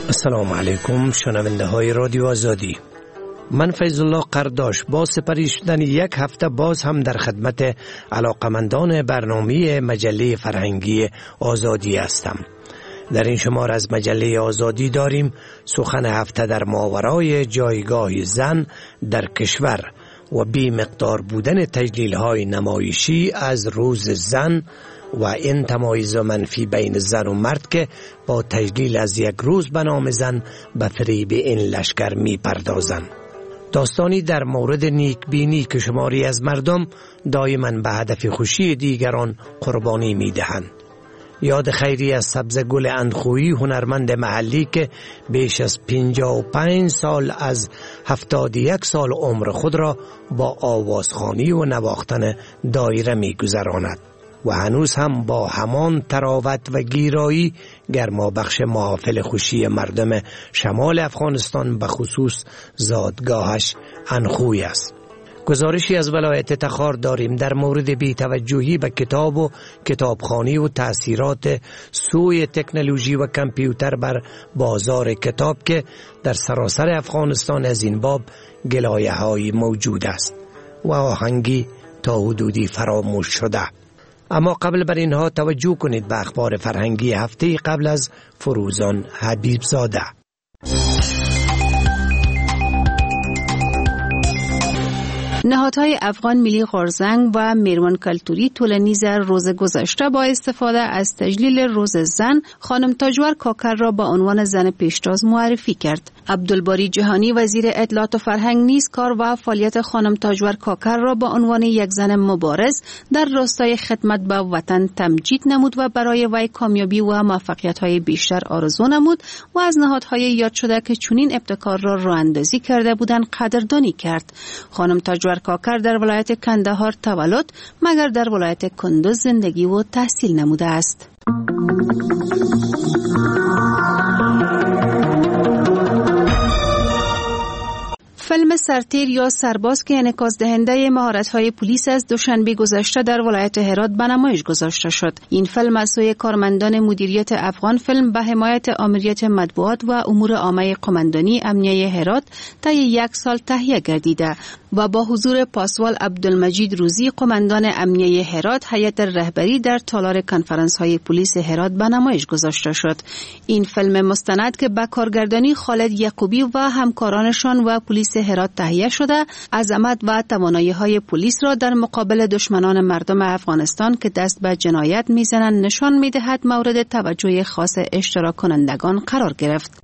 السلام علیکم شنونده های رادیو آزادی. من فیض الله قرداش با سپری شدن یک هفته باز هم در خدمت علاقمندان برنامه مجله فرهنگی آزادی هستم. در این شماره از مجله آزادی داریم سخن هفته در ماورای جایگاه زن در کشور و بی مقدار بودن تجلیل های نمایشی از روز زن و این تمایز منفی بین زن و مرد که با تجلیل از یک روز به نام زن به فریب این لشکر می پردازند. داستانی در مورد نیکبینی که شماری از مردم دائما به هدف خوشی دیگران قربانی می دهند. یاد خیری از سبزگل اندخویی هنرمند محلی که بیش از 55 سال از 71 سال عمر خود را با آوازخوانی و نواختن دایره می گذراند و هنوز هم با همان تراوت و گیرایی گرمابخش محافل خوشی مردم شمال افغانستان به خصوص زادگاهش اندخوی است. گزارشی از ولایت تخار داریم در مورد بی‌توجهی به کتاب و کتابخوانی و تأثیرات سوی تکنولوژی و کامپیوتر بر بازار کتاب که در سراسر افغانستان از این باب گلایه‌هایی موجود است و آهنگی تا حدودی فراموش شده. اما قبل بر اینها توجه کنید به اخبار فرهنگی هفته قبل از فروزان حبیب زاده. نهادهای افغان ملی غورزنگ و میرمن کلتوری طولانیز روز گذشته با استفاده از تجلیل روز زن خانم تاجور کاکر را با عنوان زن پیشتاز معرفی کرد. عبدالباری جهانی وزیر اطلاعات و فرهنگ نیز کار و فعالیت خانم تاجور کاکر را با عنوان یک زن مبارز در راستای خدمت به وطن تمجید نمود و برای وی کامیابی و موفقیت‌های بیشتر آرزو نمود و از نهادهای یاد شده که چنین ابتکار را راه‌اندازی کرده بودند قدردانی کرد. خانم تاجور کاکر در ولایت کندهار تولد مگر در ولایت کندوز زندگی و تحصیل نموده است. فیلم سرتیر یا سرباز که انعکاس دهنده مهارت‌های پلیس از دوشنبه گذشته در ولایت هرات به نمایش گذاشته شد. این فیلم از سوی کارمندان مدیریت افغان فیلم به حمایت آمریت مطبوعات و امور عامه قماندانی امنیه هرات طی 1 سال تهیه گردیده و با حضور پاسوال عبدالمجید روزی قماندان امنیه هرات هیئت رهبری در تالار کنفرانس‌های پلیس هرات به نمایش گذاشته شد. این فیلم مستند که با کارگردانی خالد یعقوبی و همکارانشان و پلیس هرات تهیه شده عظمت و توانایی‌های پلیس را در مقابل دشمنان مردم افغانستان که دست به جنایت میزنند نشان می‌دهد مورد توجه خاص اشتراک کنندگان قرار گرفت.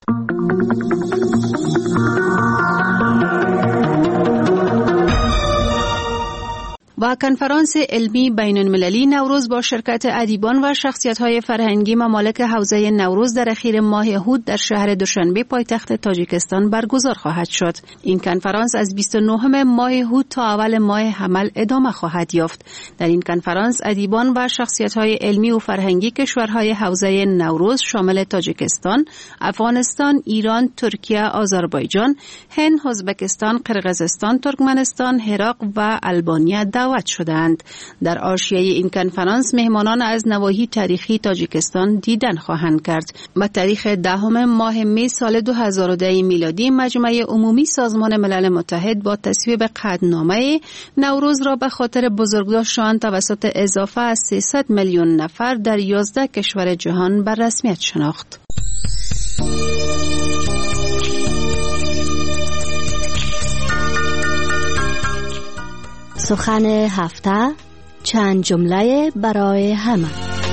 و کنفرانس علمی بین المللی نوروز با شرکت ادیبان و شخصیت‌های فرهنگی ممالک حوزه نوروز در اخیر ماه هود در شهر دوشنبه پایتخت تاجیکستان برگزار خواهد شد. این کنفرانس از 29 ماه هود تا اول ماه حمل ادامه خواهد یافت. در این کنفرانس ادیبان و شخصیت‌های علمی و فرهنگی کشورهای حوزه نوروز شامل تاجیکستان، افغانستان، ایران، ترکیه، آذربایجان، هند، ازبکستان، قرقیزستان، ترکمنستان، عراق و آلبانیا دعوت شدند. در حاشیه این کنفرانس مهمانان از نواحی تاریخی تاجیکستان دیدن خواهند کرد. با تاریخ 10 ماه می سال 2010 میلادی مجمع عمومی سازمان ملل متحد با تصویب قطعنامه نوروز را به خاطر بزرگداشت آن توسط اضافه از 300 میلیون نفر در 11 کشور جهان به رسمیت شناخت. سخن هفته، چند جمله برای همه.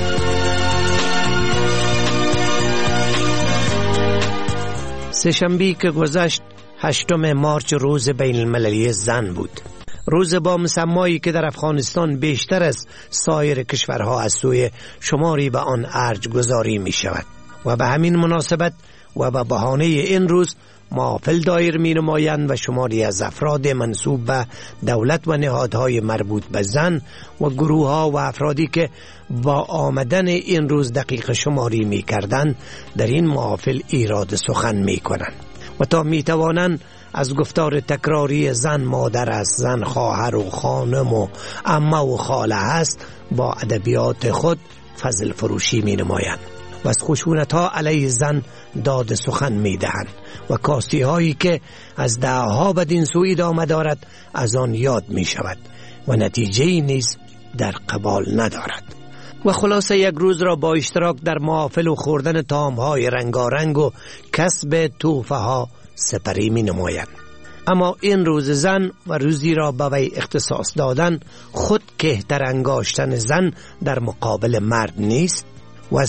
سه‌شنبه که گذشت 8 مارچ روز بین المللی زن بود. روز با مسمایی که در افغانستان بیشتر از سایر کشورها از سوی شماری به آن ارج گذاری می شود و به همین مناسبت و به بهانه این روز محافل دایر می نمایند و شماری از افراد منسوب به دولت و نهادهای مربوط به زن و گروه ها و افرادی که با آمدن این روز دقیق شماری می کردند در این محافل ایراد سخن می کنند و تا می توانند از گفتار تکراری زن مادر است، زن خواهر و خانم و عمه و خاله است با ادبیات خود فضل فروشی می نمایند و از خشونت ها علیه زن داد سخن می دهند و کاستی هایی که از دعاها بدین سو ادامه دارد از آن یاد می شود و نتیجه نیز در قبال ندارد. و خلاصه یک روز را با اشتراک در محافل و خوردن طعام‌های رنگارنگ و کسب تحفه ها سپری می نمایند. اما این روز زن و روزی را به وی اختصاص دادن خود کهتر انگاشتن زن در مقابل مرد نیست و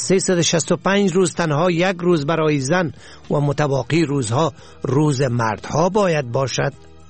365 روز تنها یک روز برای زن و متباقی روزها روز مردها باید باشد؟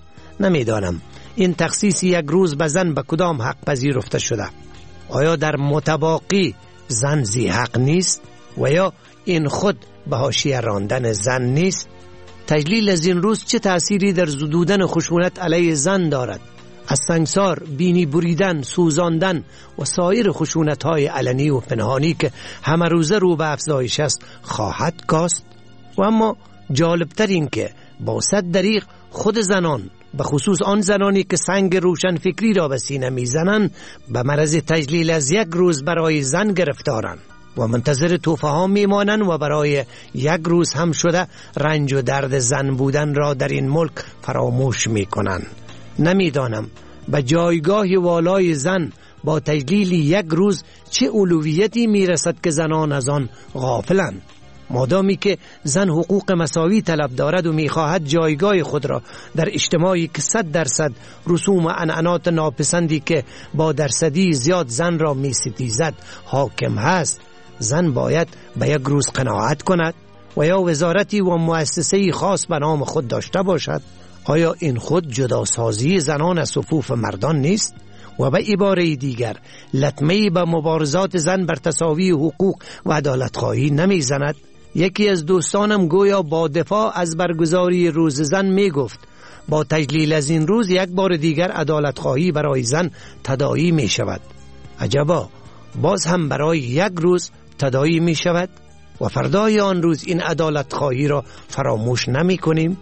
نمیدانم این تخصیص یک روز به زن به کدام حق پذیرفته شده؟ آیا در متباقی زن ذی حق نیست و یا این خود به حاشیه راندن زن نیست؟ تجلیل از این روز چه تأثیری در زدودن خشونت علیه زن دارد؟ از سنگسار، بینی بریدن، سوزاندن و سایر خشونت‌های علنی و پنهانی که همه روزه رو به افزایش است خواهد کاست؟ و اما جالبتر این که با صد دریغ خود زنان، به خصوص آن زنانی که سنگ روشن فکری را به سینه میزنند، به مرض تجلیل از یک روز برای زن گرفتارند و منتظر توفه ها میمانند و برای یک روز هم شده رنج و درد زن بودن را در این ملک فراموش میکنند. نمیدانم به جایگاه والای زن با تجلیل یک روز چه اولویتی میرسد که زنان از آن غافلند. مادامی که زن حقوق مساوی طلب دارد و میخواهد جایگاه خود را در اجتماعی که 100% رسوم و عنعنات ناپسندی که با درصدی زیاد زن را میستیزد حاکم هست، زن باید به یک روز قناعت کند و یا وزارتی و مؤسسه‌ای خاص به نام خود داشته باشد؟ آیا این خود جداسازی زنان از صفوف مردان نیست؟ و به عباره دیگر لطمه‌ای به مبارزات زن بر تساوی حقوق و عدالت‌خواهی نمیزند؟ یکی از دوستانم گویا با دفاع از برگزاری روز زن می گفت با تجلیل از این روز یک بار دیگر عدالت‌خواهی برای زن تداعی می شود. عجبا، باز هم برای یک روز تداعی می شود و فردای آن روز این عدالت‌خواهی را فراموش نمی کنیم؟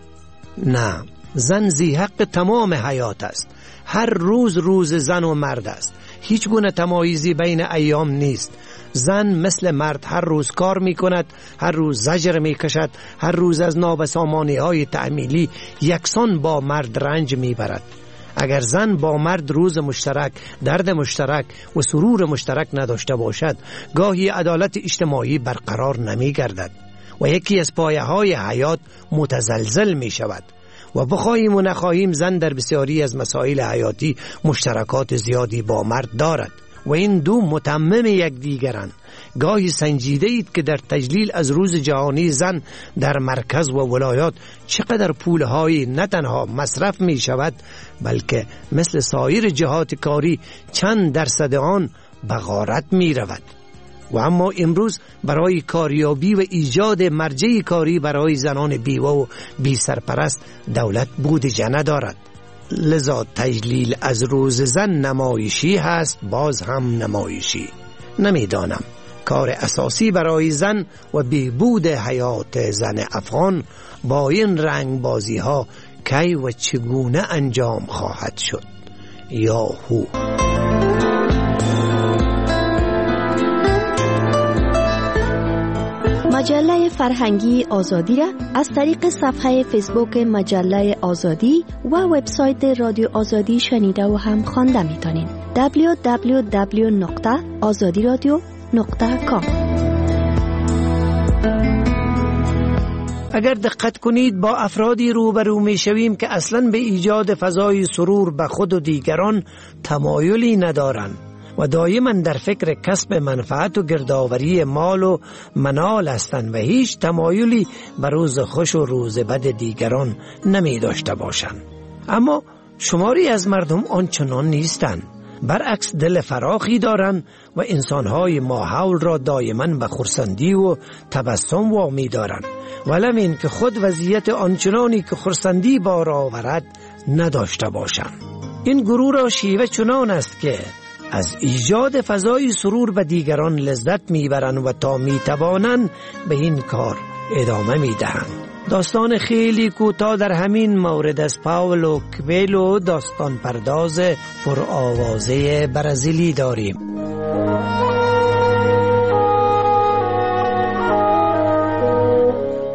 نه، زن ذی حق تمام حیات است. هر روز روز زن و مرد است. هیچ گونه تمایزی بین ایام نیست. زن مثل مرد هر روز کار می کند، هر روز زجر می کشد، هر روز از نابسامانی های تعمیلی یکسان با مرد رنج می برد. اگر زن با مرد روز مشترک، درد مشترک و سرور مشترک نداشته باشد، گاهی عدالت اجتماعی برقرار نمی گردد و یکی از پایه های حیات متزلزل می شود. و بخواهیم و نخواهیم زن در بسیاری از مسائل حیاتی مشترکات زیادی با مرد دارد و این دو متمم یکدیگرند. گاهی سنجیده اید که در تجلیل از روز جهانی زن در مرکز و ولایات چقدر پولهای نه تنها مصرف می شود بلکه مثل سایر جهات کاری چند درصد آن به غارت می رود. و اما امروز برای کاریابی و ایجاد مرجع کاری برای زنان بیوه و بی سرپرست دولت بودجه ندارد. لذا تجلیل از روز زن نمایشی هست، باز هم نمایشی. نمیدانم کار اساسی برای زن و بهبود حیات زن افغان با این رنگ بازی ها کی و چگونه انجام خواهد شد؟ یا هو. مجله فرهنگی آزادی را از طریق صفحه فیسبوک مجله آزادی و وبسایت رادیو آزادی شنیده و هم خوانده میتونین. www.azadiradio.com. اگر دقت کنید با افرادی روبرو می شویم که اصلاً به ایجاد فضای سرور به خود و دیگران تمایلی ندارند و دائما در فکر کسب منفعت و گردآوری مال و منال هستند و هیچ تمایلی به روز خوش و روز بد دیگران نمی داشته باشند. اما شماری از مردم آنچنان نیستند، برعکس دل فراخی دارند و انسانهای ماحول را دائما به خرسندی و تبسم وامی دارند، ولم این که خود وضعیت آنچنانی که خرسندی بار آورد نداشته باشند. این گروه را شیوه چنان است که از ایجاد فضای سرور به دیگران لذت میبرند و تا میتوانند به این کار ادامه میدهند. داستان خیلی کوتاه در همین مورد از پاولو کوئلو، داستان پرداز پرآوازه برزیلی داریم.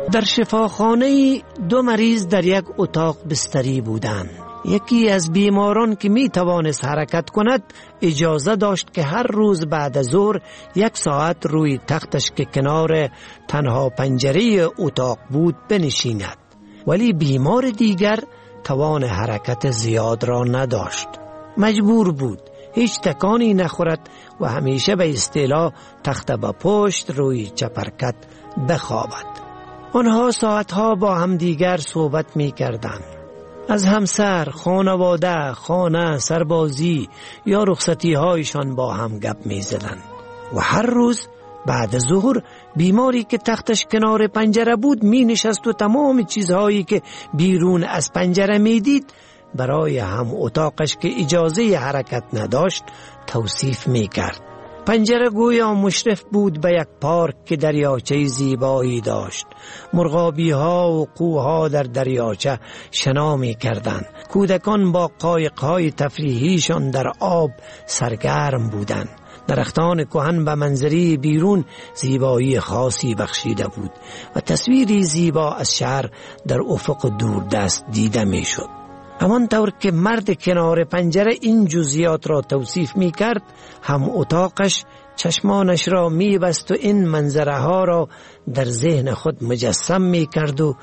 در شفاخانه 2 مریض در یک اتاق بستری بودند. یکی از بیماران که می توانست حرکت کند اجازه داشت که هر روز بعد از ظهر 1 ساعت روی تختش که کنار تنها پنجره اتاق بود بنشیند، ولی بیمار دیگر توان حرکت زیاد را نداشت. مجبور بود هیچ تکانی نخورد و همیشه به اصطلاح تخت به پشت روی چپرکت بخوابد. آنها ساعتها با هم دیگر صحبت می کردند. از همسر، خانواده، خانه، سربازی یا رخصتی هایشان با هم گپ می زدند. و هر روز بعد ظهر بیماری که تختش کنار پنجره بود می نشست و تمام چیزهایی که بیرون از پنجره می دید برای هم اتاقش که اجازه حرکت نداشت توصیف می کرد. پنجره گویا مشرف بود به یک پارک که دریاچه زیبایی داشت. مرغابی ها و قوها در دریاچه شنا می کردند. کودکان با قایق‌های تفریحیشان در آب سرگرم بودند. درختان کهن به منظری بیرون زیبایی خاصی بخشیده بود و تصویری زیبا از شهر در افق دوردست دیده می شد. همانطور که مرد کنار پنجره این جزئیات را توصیف می کرد، هم اتاقش چشمانش را می بست و این منظره ها را در ذهن خود مجسم می کرد و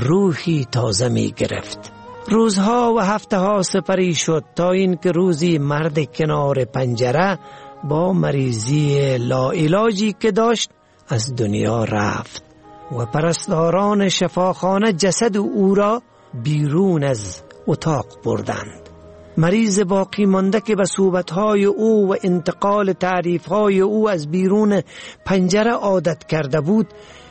روحی تازه می گرفت. روزها و هفته ها سپری شد تا اینکه روزی مرد کنار پنجره با مریضی لاعلاجی که داشت از دنیا رفت و پرستاران شفاخانه جسد او را بیرون از اتاق بردند. مریض باقی مانده که به صحبت‌های او و انتقال تعریف‌های او از بیرون پنجره عادت کرده بود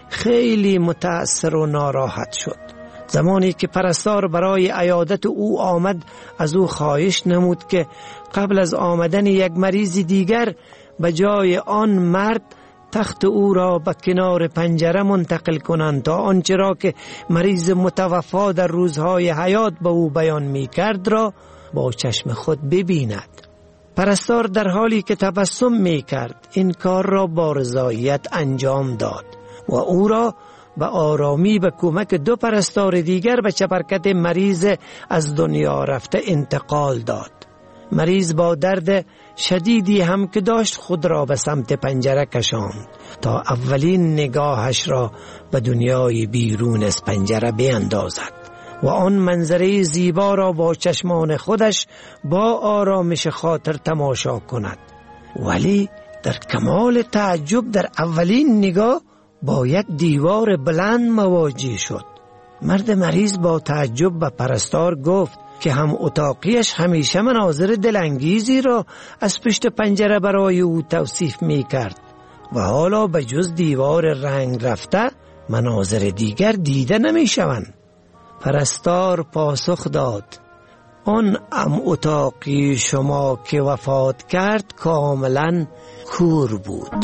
خیلی متأثر و ناراحت شد. زمانی که پرستار برای عیادت او آمد از او خواهش نمود که قبل از آمدن یک مریض دیگر به جای آن مرد تخت او را به کنار پنجره منتقل کنند تا آنچه را که مریض متوفا در روزهای حیات به او بیان می کرد را با چشم خود ببیند. پرستار در حالی که تبسم می کرد این کار را با رضایت انجام داد و او را به آرامی به کمک 2 پرستار دیگر به چپرکت مریض از دنیا رفته انتقال داد. مریض با درد شدیدی هم که داشت خود را به سمت پنجره کشاند تا اولین نگاهش را به دنیای بیرون از پنجره بیندازد و آن منظره زیبا را با چشمان خودش با آرامش خاطر تماشا کند. ولی در کمال تعجب در اولین نگاه با یک دیوار بلند مواجه شد. مرد مریض با تعجب به پرستار گفت که هم اتاقیش همیشه مناظر دلانگیزی را از پشت پنجره برای او توصیف می کرد و حالا به جز دیوار رنگ رفته مناظر دیگر دیده نمی شوند. پرستار پاسخ داد آن اتاقی شما که وفات کرد کاملا کور بود.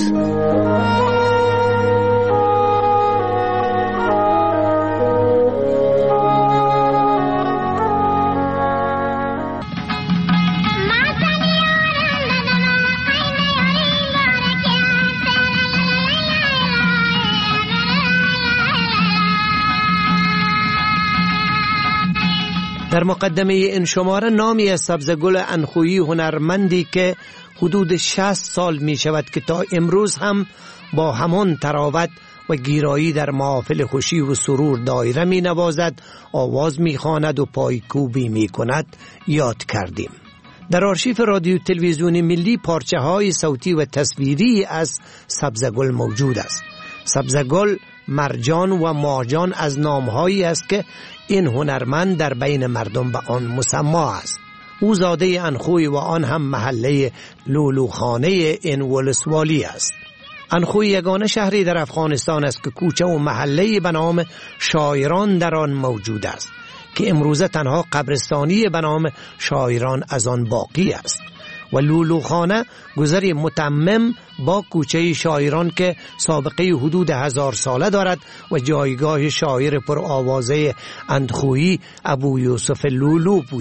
در مقدمه این شماره نامی از سبزگل انخویی هنرمندی که حدود 60 سال می شود که تا امروز هم با همان تراوت و گیرایی در محافل خوشی و سرور دایره می نوازد، آواز می خواند و پایکوبی می کند یاد کردیم. در آرشیف رادیو تلویزیون ملی پارچه های صوتی و تصویری از سبزگل موجود است. سبزگل، مرجان و ماجان از نامهایی است که این هنرمند در بین مردم به آن مسما است. او زاده انخوی و آن هم محله لولوخانه این ولسوالی است. انخوی یگانه شهری در افغانستان است که کوچه و محله به نام شاعران در آن موجود است که امروزه تنها قبرستانی به نام شاعران از آن باقی است و لولوخانه گذری متمم با کوچه شاعران که سابقه حدود 1000 ساله دارد و جایگاه شاعر پر آوازه اندخویی ابو یوسف لولو بوده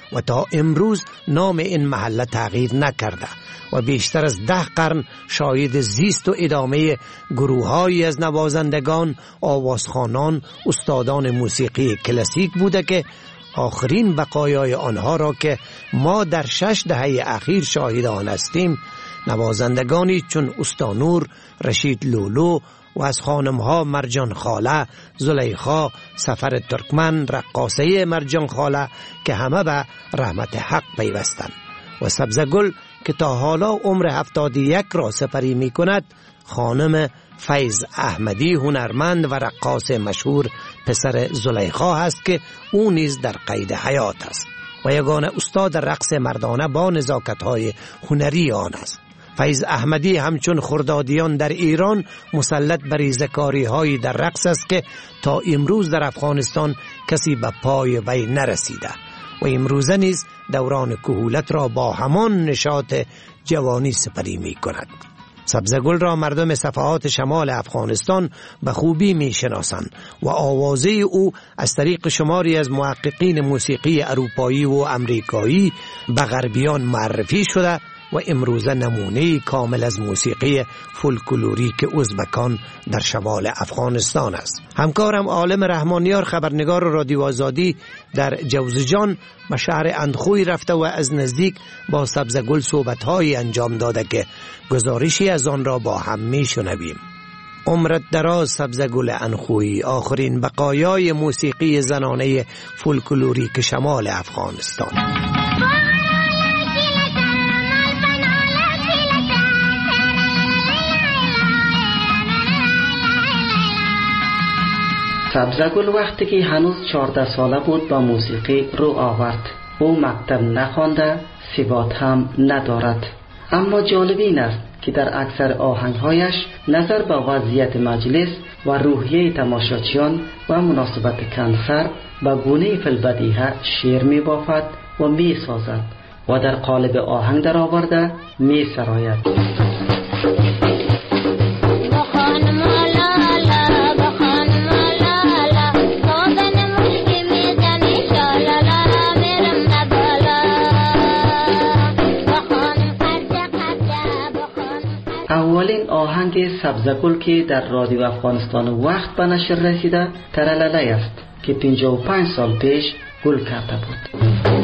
و تا امروز نام این محله تغییر نکرده و بیشتر از 10 قرن شاهد زیست و ادامه گروه‌هایی از نوازندگان، آوازخوانان، استادان موسیقی کلاسیک بوده که آخرین بقایای آنها را که ما در 6 دهه اخیر شاهد آن هستیم، نوازندگانی چون استانور، رشید لولو و از خانمها مرجان خاله، زلیخا، سفر ترکمن، رقاصه مرجان خاله که همه به رحمت حق پیوستند و سبزگل که تا حالا عمر 71 را سپری می کند، خانم فیض احمدی هنرمند و رقاص مشهور پسر زلیخا هست که او نیز در قید حیات است و یگانه استاد رقص مردانه با نزاکت‌های هنری آن است. فیض احمدی همچون خردادیان در ایران مسلط بر ریزکاری‌های در رقص است که تا امروز در افغانستان کسی به پای وی نرسیده و امروزه نیز دوران کهولت را با همان نشاط جوانی سپری می کند. سبزگل را مردم صفحات شمال افغانستان به خوبی می شناسند و آوازه او از طریق شماری از محققین موسیقی اروپایی و امریکایی به غربیان معرفی شده و امروزه نمونه کامل از موسیقی فولکلوریک ازبکان در شمال افغانستان است. همکارم عالم رحمانیار خبرنگار رادیو آزادی در جوزجان به شهر اندخوی رفته و از نزدیک با سبزگل صحبت‌هایی انجام داده که گزارشی از آن را با هم می‌شنویم. عمرت دراز سبزگل اندخوی، آخرین بقایای موسیقی زنانه فولکلوریک شمال افغانستان. سبزگل وقتی که هنوز 14 ساله بود با موسیقی رو آورد. او مکتب نخوانده، ثبات هم ندارد. اما جالب این است که در اکثر آهنگهایش نظر به وضعیت مجلس و روحیه تماشاچیان و مناسبت کنسر به گونه فی‌البدیهه شعر می بافد و می سازد و در قالب آهنگ در آورده می سراید. اولین آهنگ سبزگل که در رادیو افغانستان وقت به نشر رسیده ترلله است که 55 سال پیش گل کرده بود.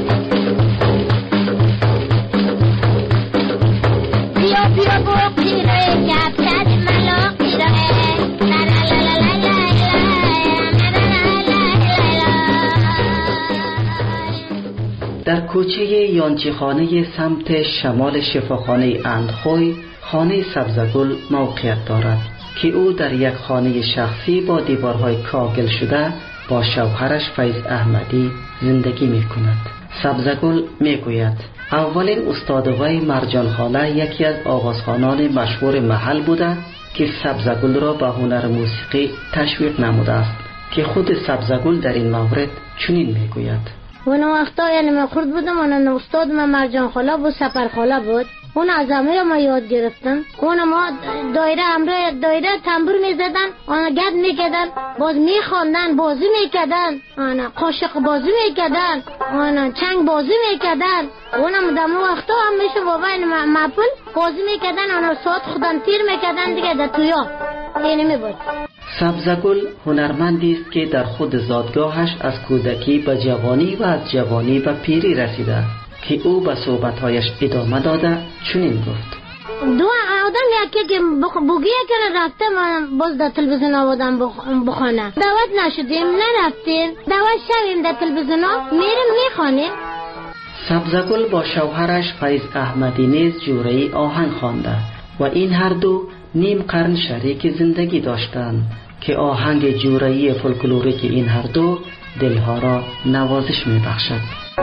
در کوچه یانچیخانه سمت شمال شفاخانه اندخوی خانه سبزگل موقعیت دارد که او در یک خانه شخصی با دیوارهای کاغل شده با شوهرش فیض احمدی زندگی می کند. سبزگل می گوید اولین استاد وی مرجان خاله یکی از آوازخوانان مشهور محل بوده که سبزگل را به هنر موسیقی تشویق نموده است که خود سبزگل در این مورد چنین می گوید اون وقتا یعنی من خرد بودم، اون استاد من مرجان خاله بود، سفر خاله بود. اون از همه ما یاد گرفتم. اون ما دایره تنبور میزدن، آن گد میکردن، باز میخواندن، بازی میکردن، آن قاشق بازی میکردن، آن چنگ بازی میکردن. اونم دم وقتا هم میشه بابا این مپل بازی میکردن، آن ساعت خودم تیر میکردن دیگه در تویا. اینی میبود. سبزگل هنرمندی است که در خود زادگاهش از کودکی به جوانی و از جوانی به پیری رسیده که او به صحبتهایش ادامه داده چنین گفت دو آدم یکی که بگیه که رفته من باز در تلویزیون آوادم بخونه دعوت نشدیم نرفتیم دعوت شویم در تلویزیون میریم میخوانیم. سبزگل با شوهرش فیض احمدی نیز جوره‌ای آهنگ خوانده و این هر دو نیم قرن شریک زندگی داشتند که آهنگ جوره‌ای فولکلوریک این هر دو دلها را نوازش می‌بخشد.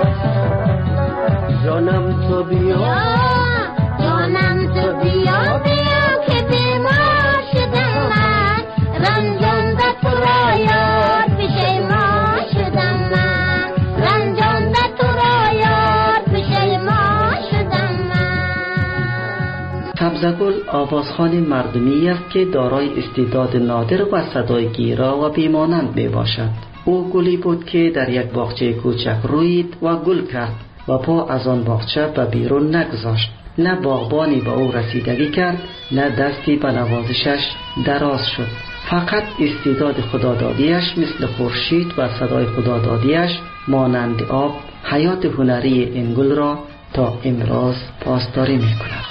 جانم تو بیا جانم تو بیا بیا که بیمار شدم من رنجان به تو را یار پشیمان شدم من رنجان به تو را یار پشیمان شدم من. سبزگل آوازخوان مردمی است که دارای استعداد نادر و صدای گیرا و بیمانند می باشد. او گلی بود که در یک باغچه کوچک روید و گل کرد و پا از آن باغچه به بیرون نگذاشت. نه باغبانی به او رسیدگی کرد، نه دستی به نوازشش دراز شد. فقط استعداد خدادادیش مثل خورشید و صدای خدادادیش مانند آب حیات هنری این گل را تا امروز پاسداری می‌کند.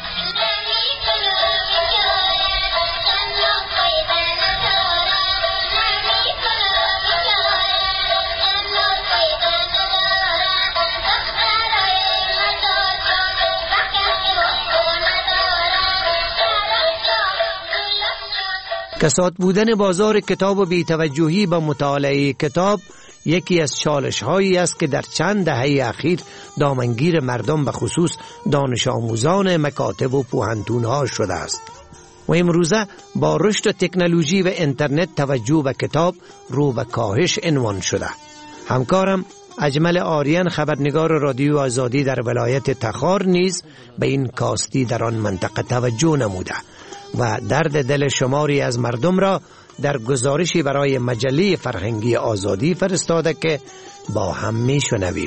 کساد بودن بازار کتاب و بی‌توجهی به مطالعه کتاب یکی از چالش هایی است که در چند دهه اخیر دامنگیر مردم به خصوص دانش آموزان مکاتب و پوهنتون ها شده است و امروزه با رشد تکنولوژی و اینترنت توجه به کتاب رو به کاهش عنوان شده. همکارم اجمل آریان خبرنگار رادیو آزادی در ولایت تخار نیز به این کاستی در آن منطقه توجه نموده و درد دل شماری از مردم را در گزارشی برای مجله فرهنگی آزادی فرستاده که با هم میشنویم.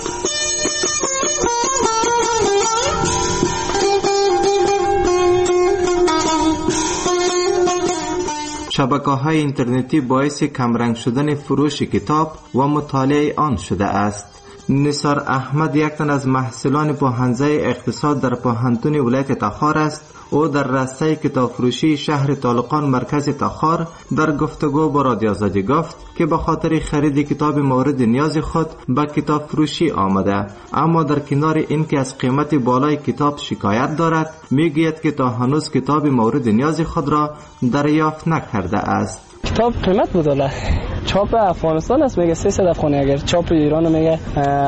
شبکه‌های اینترنتی باعث کمرنگ شدن فروش کتاب و مطالعه آن شده است. نثار احمد یک تن از محصلان پوهنځی اقتصاد در پوهنتون ولایت تخار است. او در رسته کتاب فروشی شهر طالقان مرکز تخار در گفتگو با رادیو آزادی گفت که به خاطر خرید کتاب مورد نیاز خود به کتاب فروشی آمده، اما در کنار این که از قیمت بالای کتاب شکایت دارد، میگوید که تا هنوز کتاب مورد نیاز خود را دریافت نکرده است. کتاب قیمت بوده، چاپ افغانستان است میگه 300 افغانی، اگر چاپ ایران میگه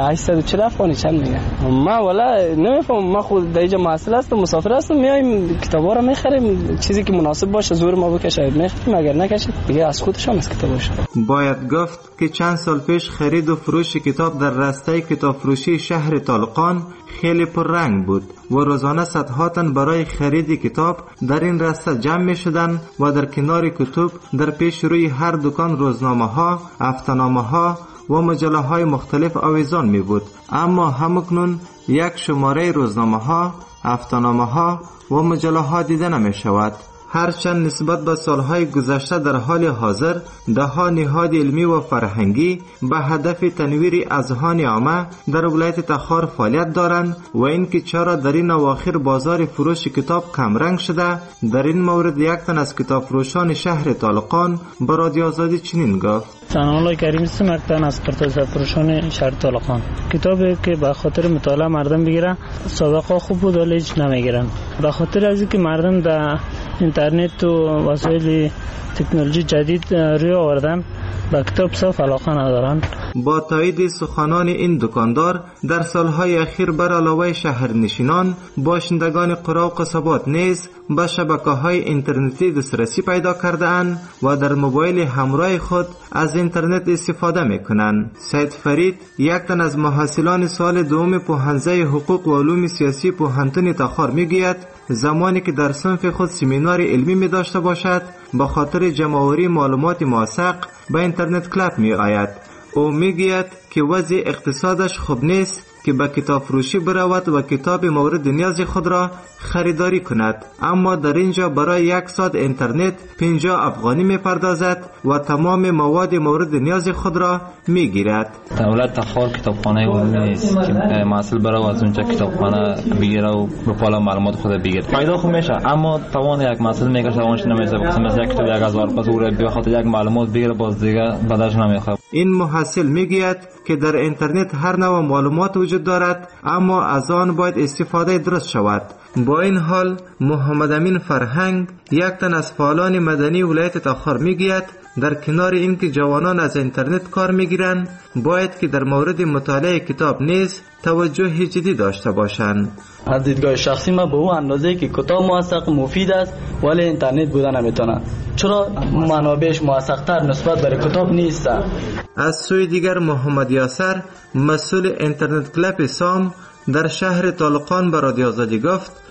840 افغانی چند میگه. من والا نمیفهمم، من خود در اینجا محصل هستم، مسافر هستم، میایم کتابا رو میخریم، چیزی که مناسب باشه زور ما بکشه میخریم، اگر نکشه دیگه از خودشان از کتابش. باید گفت که چند سال پیش خرید و فروش کتاب در رسته کتاب فروشی شهر طالقان خیلی پررنگ بود و روزانه صدها تن برای خرید کتاب در این رسته جمع می شدند و در کنار کتب در پیش روی هر دکان روزنامه ها، افتنامه ها و مجله های مختلف آویزان می بود. اما همکنون یک شماره روزنامه ها، افتنامه ها و مجله ها دیده نمی شود. هرچند نسبت به سالهای گذشته در حال حاضر ده‌ها نهاد علمی و فرهنگی به هدف تنویر اذهان عامه در ولایت تخار فعالیت دارند و اینکه چرا در این اواخر بازار فروش کتاب کمرنگ شده، در این مورد یک تن از کتاب فروشان شهر طالقان به رادیو آزادی چنین گفت: سلام علیکم، اسم یک تن از کتاب فروشان شهر طالقان. کتابی که به خاطر مطالعه مردم بگیرن، سابقه خوب بود ولی هیچ نمیگیرن. به خاطر از اینکه مردم در اینترنت و وسایل تکنولوژی جدید روی آوردن، به کتاب صاف علاقه ندارن. با تایید سخنان این دکاندار، در سالهای اخیر بر علاوه شهرنشینان، باشندگان قرا و قصبات نیز به شبکه‌های اینترنتی دسترسی پیدا کرده‌اند و در موبایل همراه خود از اینترنت استفاده می‌کنند. سید فرید، یک تن از محصلان سال دوم پوهنځی حقوق و علوم سیاسی پوهنتون تخار می‌گوید زمانی که در صنف خود سمینار علمی می داشته باشد، به خاطر جمع‌آوری معلومات موثق به اینترنت کلپ می آید. او می گوید که وضع اقتصادش خوب نیست که به کتاب فروشی برود و کتاب مورد نیاز خود را خریداری کند، اما در اینجا برای 1 ساعت اینترنت 50 افغانی می پردازد و تمام مواد مورد نیاز خود را می گیرد. دولت تخار کتابخانه عمومی نیست که محصل برای از اونجا کتابخانه بگیره و به پالا معلومات خود بگیره. پیدا خوب میشه، اما توان یک محصل میگه توانش نمیشه. مثلا یک کتاب 1000 پس او به خاطر یک معلومات بگیره، باز دیگه بعدش نمیخواد. این محصل میگوید که در اینترنت هر نوع معلومات وجود دارد، اما از آن باید استفاده درست شود. با این حال محمد امین فرهنگ، یک تن از فعالان مدنی ولایت تخار میگوید در کنار اینکه جوانان از اینترنت کار میگیرند، باید که در مورد مطالعه کتاب نیز توجه جدی داشته باشند. از دیدگاه شخصی من به اون اندازه که کتاب موثق مفید است ولی اینترنت بودن نمیتونه، چرا منابعش موثق‌تر نسبت به کتاب نیست. از سوی دیگر محمد یاسر، مسئول اینترنت کلب سام در شهر طالقان به رادیو آزادی گفت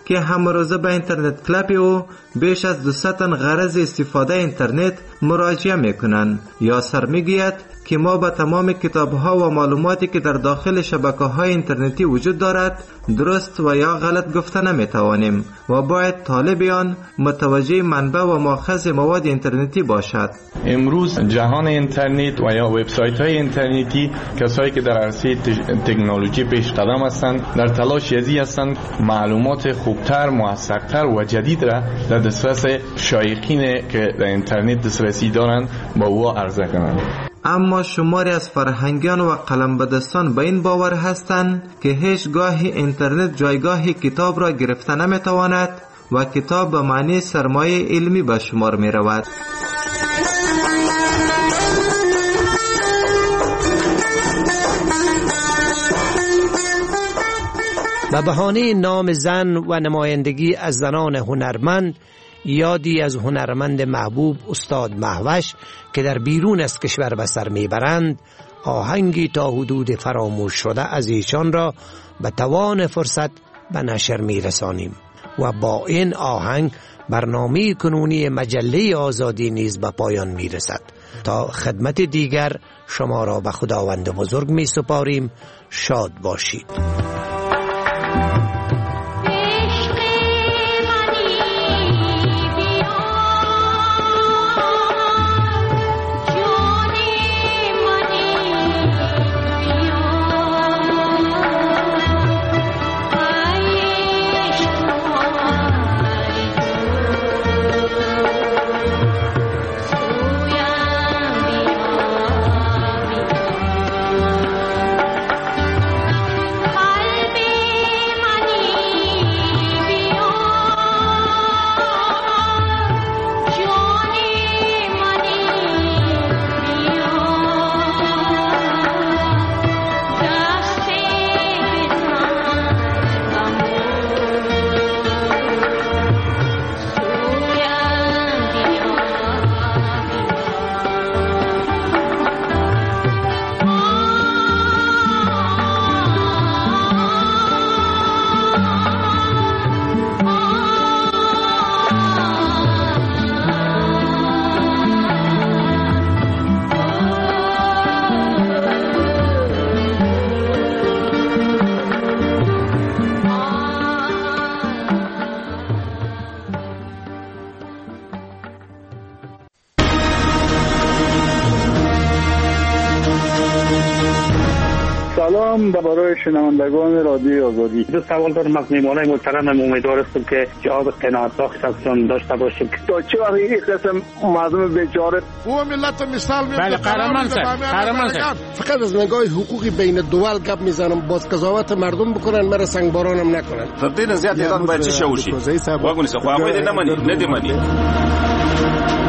که همروزه به اینترنت کلاب او بیش از 200 تن غرض استفاده اینترنت مراجعه میکنند. یاسر میگوید که ما به تمام کتاب‌ها و معلوماتی که در داخل شبکه‌های اینترنتی وجود دارد درست و یا غلط گفته نمی‌توانیم و باید طالبیان متوجه منبع و ماخذ مواد اینترنتی باشد. امروز جهان اینترنت و یا وبسایت‌های اینترنتی کسایی که در عرصه تکنولوژی پیش قدم هستند در تلاش یزی هستند معلومات خوبتر، موثرتر و جدید را در دسترس شایقین که در اینترنت دسترسی دارند با او عرضه کنند. اما شماری از فرهنگیان و قلمبدستان به این باور هستند که هیچ گاهی اینترنت جایگاه کتاب را گرفته نمیتواند و کتاب به معنی سرمایه علمی به شمار می رود. به بهانه نام زن و نمایندگی از زنان هنرمند، یادی از هنرمند محبوب استاد مهوش که در بیرون از کشور به سر میبرند، آهنگی تا حدود فراموش شده از ایشان را به توان فرصت به نشر میرسانیم و با این آهنگ برنامه کنونی مجله آزادی نیز به پایان میرسد. تا خدمت دیگر شما را به خداوند بزرگ می سپاریم. شاد باشید. سلام برای شنوندگان رادیو آزادی. دو سوال دارم از میهمانای محترم. امیدوار هستم که جواب قناعت بخش داشته باشیم. تا چه وقت این قسم مردم بیچاره او ملت مثال میاد؟ بله قهرمان فقط از نگاه حقوقی بین دول گپ میزنم، باز قضاوت مردم بکنن، مرا سنگبارانم نکنن. فقط زیاد ایران باید چی شوشی؟ واگونی سو خواهی نمانی ندیمانی.